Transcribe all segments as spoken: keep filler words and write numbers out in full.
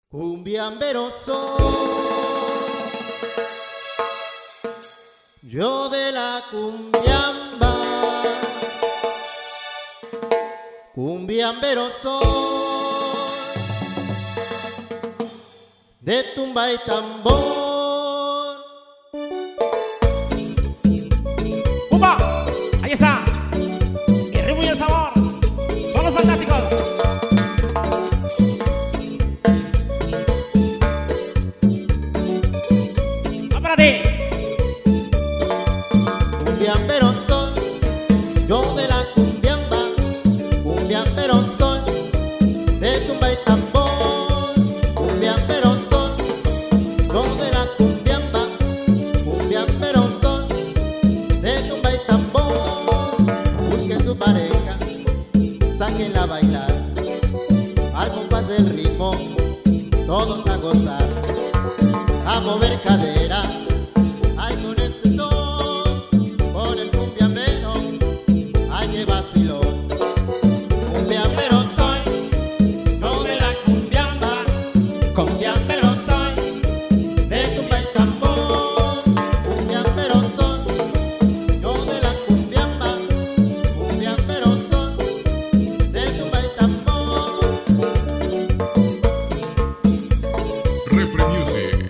Cumbiambero soy, yo de la cumbiamba. Cumbiambero soy, de tumba y tambor. ¡Upa! Ahí está. El ritmo y el sabor son los fantásticos. ¡Va para ti! Cumbiambero soy, yo de la cumbiamba. Cumbiambero soy, de tumba y tambor. Cumbiambero soy, yo de la cumbiamba. Cumbiambero soy, de tumba y tambor. Busquen su pareja, sáquenla a bailar, al compás del ritmo, todos a gozar, a mover cadera. Ay, con este son, con el cumbiambero, ay, que vaciló. Cumbiambero soy, yo de la cumbiamba. Cumbiambero soy, de tumba y tambor. Cumbiambero soy, yo de la cumbiamba. Cumbiambero soy, de tumba y tambor. Repre Music.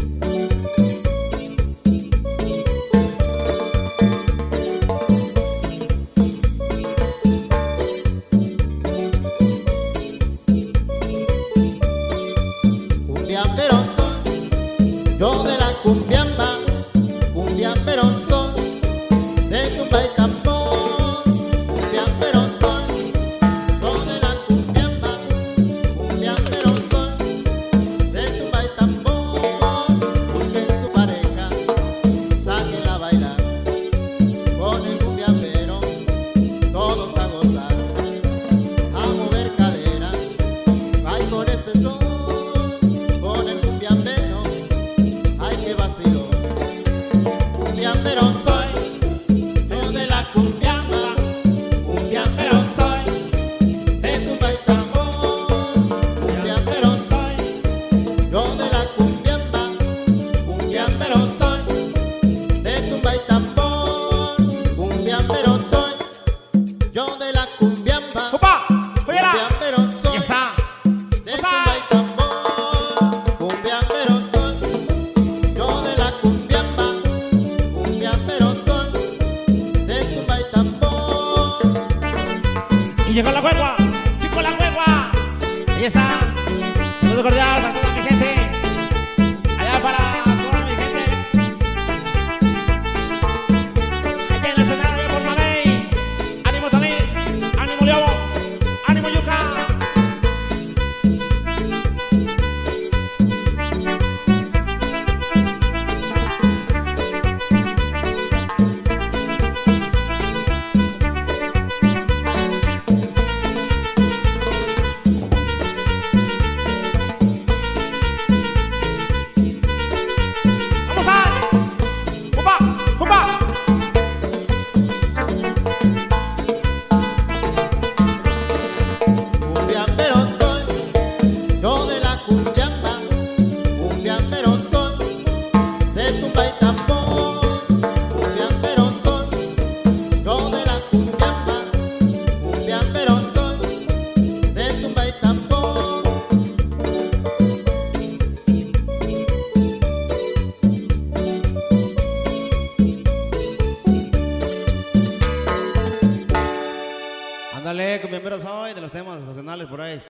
Cumbiambero soy, yo de la cumbiamba. Cumbiambero soy, de tumba y tambor. Cumbiambero soy, yo de la cumbiamba. Cumbiambero soy, de tumba y tambor. Busquen su pareja, sáquenla a bailar, con el cumbiambero, todos a gozar, a mover cadera. Ay, con este son, con el cumbiambero, ay, que vaciló. Cumbiambero soy, yo de la cumbiamba. Cumbiambero soy, de tumba y tambor. Cumbiambero soy, yo de la cumbiamba. Cumbiambero soy, de tumba y tambor. Cumbiambero soy, yo de la cumbiamba. ¡Upa! ¡Fuera! Cumbiambero Ahí soy, está. de tumba y tambor. Cumbiambero soy, yo de la cumbiamba. Cumbiambero soy, de tumba y tambor. Y llegó la huegua. ¡Chico, la huegua! Ahí está. Saludo cordial para toda mi gente. Allá para toda mi gente. Aquí en el escenario de Pornamey. ¡Ánimo, Tony! ¡Ánimo, Leo! ¡Ánimo, Yuca! ¡Vamos a! ¡Upa! ¡Upa! Cumbiambero soy, yo de la cumbiamba. Cumbiambero soy, de tumba y tambor. Cumbiambero soy, yo de la cumbiamba. Cumbiambero soy, de tumba y tambor. Ándale, cumbiambero soy, de los temas nacionales por ahí.